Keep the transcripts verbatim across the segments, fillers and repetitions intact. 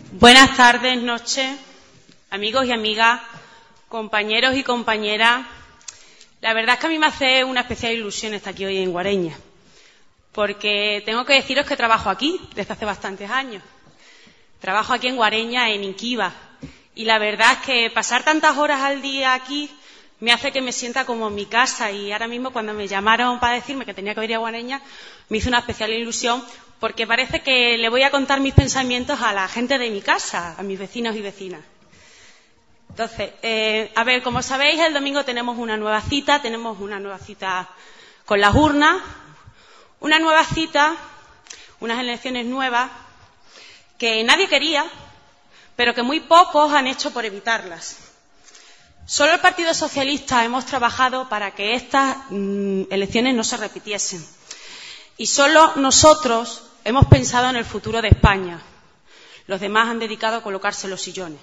Buenas tardes, noches, amigos y amigas, compañeros y compañeras. La verdad es que a mí me hace una especial ilusión estar aquí hoy en Guareña, porque tengo que deciros que trabajo aquí desde hace bastantes años. Trabajo aquí en Guareña, en Inquiva, y la verdad es que pasar tantas horas al día aquí me hace que me sienta como en mi casa, y ahora mismo cuando me llamaron para decirme que tenía que venir a Guareña me hizo una especial ilusión, porque parece que le voy a contar mis pensamientos a la gente de mi casa, a mis vecinos y vecinas. Entonces, eh, a ver, como sabéis, el domingo tenemos una nueva cita, tenemos una nueva cita con las urnas, una nueva cita, unas elecciones nuevas que nadie quería, pero que muy pocos han hecho por evitarlas. Solo el Partido Socialista hemos trabajado para que estas mmm, elecciones no se repitiesen. Y solo nosotros hemos pensado en el futuro de España. Los demás han dedicado a colocarse los sillones.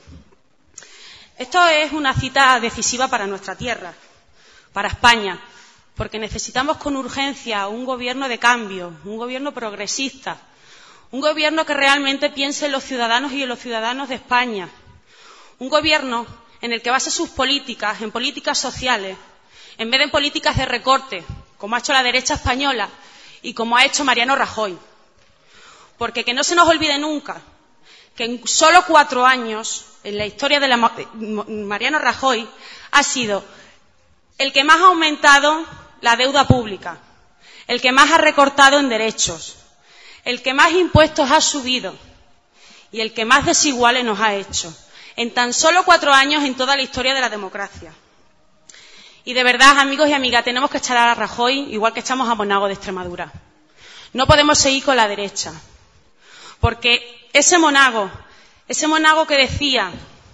Esto es una cita decisiva para nuestra tierra, para España, porque necesitamos con urgencia un gobierno de cambio, un gobierno progresista, un gobierno que realmente piense en los ciudadanos y en los ciudadanos de España, un gobierno en el que base sus políticas en políticas sociales, en vez de en políticas de recorte, como ha hecho la derecha española y como ha hecho Mariano Rajoy. Porque que no se nos olvide nunca que en solo cuatro años, en la historia de la Mariano Rajoy, ha sido el que más ha aumentado la deuda pública, el que más ha recortado en derechos, el que más impuestos ha subido y el que más desiguales nos ha hecho. En tan solo cuatro años en toda la historia de la democracia. Y de verdad, amigos y amigas, tenemos que echar a Rajoy igual que echamos a Monago de Extremadura. No podemos seguir con la derecha. Porque ese Monago, ese Monago que decía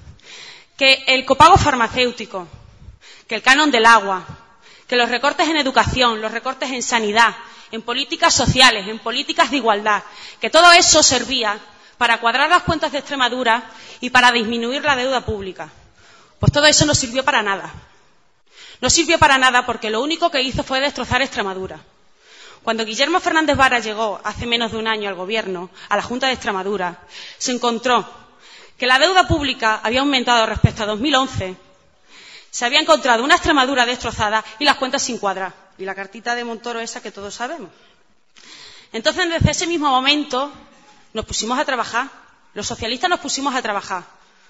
que el copago farmacéutico, que el canon del agua, que los recortes en educación, los recortes en sanidad, en políticas sociales, en políticas de igualdad, que todo eso servía para cuadrar las cuentas de Extremadura y para disminuir la deuda pública. Pues todo eso no sirvió para nada. No sirvió para nada porque lo único que hizo fue destrozar Extremadura. Cuando Guillermo Fernández Vara llegó hace menos de un año al gobierno, a la Junta de Extremadura, se encontró que la deuda pública había aumentado respecto a dos mil once, se había encontrado una Extremadura destrozada y las cuentas sin cuadrar. Y la cartita de Montoro esa que todos sabemos. Entonces, desde ese mismo momento, nos pusimos a trabajar. Los socialistas nos pusimos a trabajar.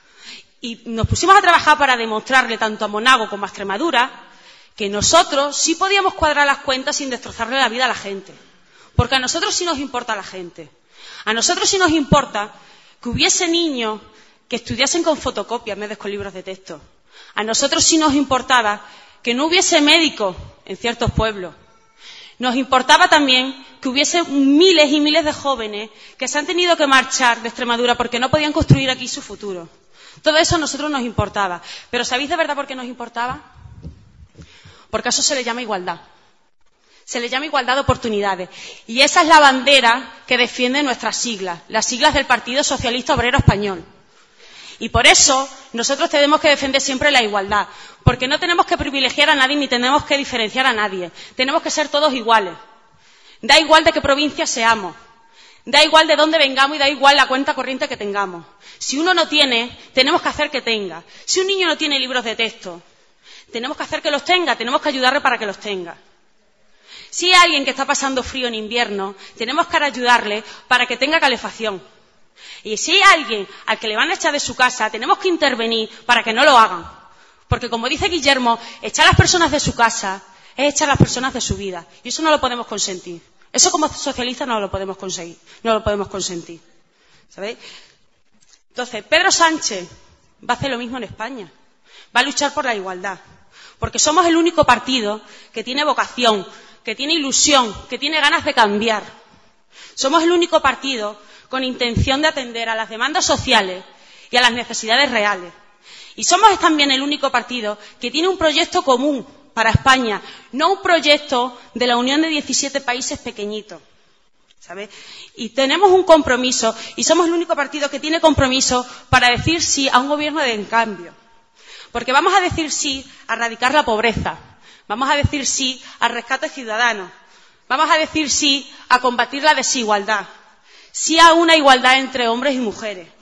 Y nos pusimos a trabajar para demostrarle tanto a Monago como a Extremadura que nosotros sí podíamos cuadrar las cuentas sin destrozarle la vida a la gente. Porque a nosotros sí nos importa la gente. A nosotros sí nos importa que hubiese niños que estudiasen con fotocopias en vez de con libros de texto. A nosotros sí nos importaba que no hubiese médicos en ciertos pueblos. Nos importaba también que hubiese miles y miles de jóvenes que se han tenido que marchar de Extremadura porque no podían construir aquí su futuro. Todo eso a nosotros nos importaba. Pero ¿sabéis de verdad por qué nos importaba? Porque a eso se le llama igualdad. Se le llama igualdad de oportunidades. Y esa es la bandera que defiende nuestras siglas, las siglas del Partido Socialista Obrero Español. Y por eso nosotros tenemos que defender siempre la igualdad, porque no tenemos que privilegiar a nadie ni tenemos que diferenciar a nadie. Tenemos que ser todos iguales. Da igual de qué provincia seamos, da igual de dónde vengamos y da igual la cuenta corriente que tengamos. Si uno no tiene, tenemos que hacer que tenga. Si un niño no tiene libros de texto, tenemos que hacer que los tenga, tenemos que ayudarle para que los tenga. Si hay alguien que está pasando frío en invierno, tenemos que ayudarle para que tenga calefacción. Y si hay alguien al que le van a echar de su casa, tenemos que intervenir para que no lo hagan. Porque, como dice Guillermo, echar a las personas de su casa es echar a las personas de su vida. Y eso no lo podemos consentir. Eso como socialistas no lo podemos conseguir, no lo podemos consentir. ¿Sabéis? Entonces, Pedro Sánchez va a hacer lo mismo en España. Va a luchar por la igualdad. Porque somos el único partido que tiene vocación, que tiene ilusión, que tiene ganas de cambiar. Somos el único partido con intención de atender a las demandas sociales y a las necesidades reales. Y somos también el único partido que tiene un proyecto común para España, no un proyecto de la unión de diecisiete países pequeñitos, ¿sabes? Y tenemos un compromiso, y somos el único partido que tiene compromiso para decir sí a un gobierno de cambio. Porque vamos a decir sí a erradicar la pobreza, vamos a decir sí al rescate ciudadano, vamos a decir sí a combatir la desigualdad, sí a una igualdad entre hombres y mujeres,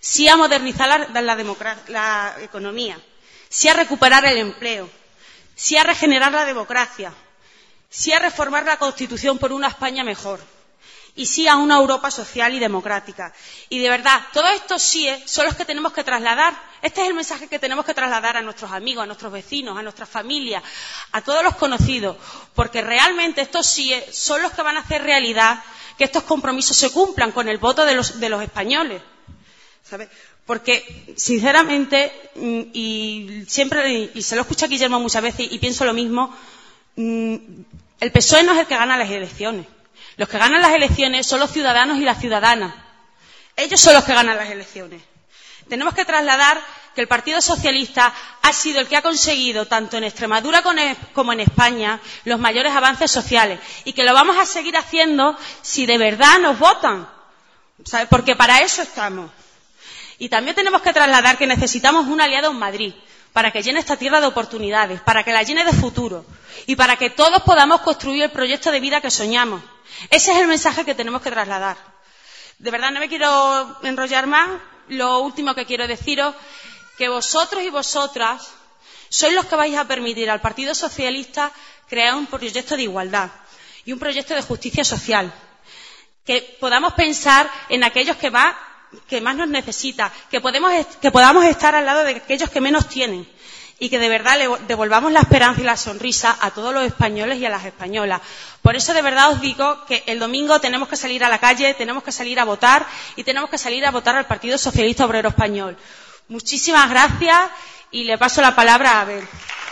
sí a modernizar la, la, democracia, la economía, sí a recuperar el empleo, sí a regenerar la democracia, sí a reformar la Constitución por una España mejor y sí a una Europa social y democrática. Y de verdad, todos estos síes son los que tenemos que trasladar. Este es el mensaje que tenemos que trasladar a nuestros amigos, a nuestros vecinos, a nuestras familias, a todos los conocidos, porque realmente estos síes son los que van a hacer realidad que estos compromisos se cumplan con el voto de los, de los españoles, ¿sabes? Porque, sinceramente, y siempre, y se lo escucho a Guillermo muchas veces y pienso lo mismo, el P S O E no es el que gana las elecciones. Los que ganan las elecciones son los ciudadanos y las ciudadanas. Ellos son los que ganan las elecciones. Tenemos que trasladar que el Partido Socialista ha sido el que ha conseguido, tanto en Extremadura como en España, los mayores avances sociales y que lo vamos a seguir haciendo si de verdad nos votan, ¿sabes? Porque para eso estamos. Y también tenemos que trasladar que necesitamos un aliado en Madrid para que llene esta tierra de oportunidades, para que la llene de futuro y para que todos podamos construir el proyecto de vida que soñamos. Ese es el mensaje que tenemos que trasladar. De verdad, no me quiero enrollar más. Lo último que quiero deciros que vosotros y vosotras sois los que vais a permitir al Partido Socialista crear un proyecto de igualdad y un proyecto de justicia social. Que podamos pensar en aquellos que más, que más nos necesitan, que, podemos, que podamos estar al lado de aquellos que menos tienen y que de verdad le devolvamos la esperanza y la sonrisa a todos los españoles y a las españolas. Por eso de verdad os digo que el domingo tenemos que salir a la calle, tenemos que salir a votar y tenemos que salir a votar al Partido Socialista Obrero Español. Muchísimas gracias y le paso la palabra a Abel.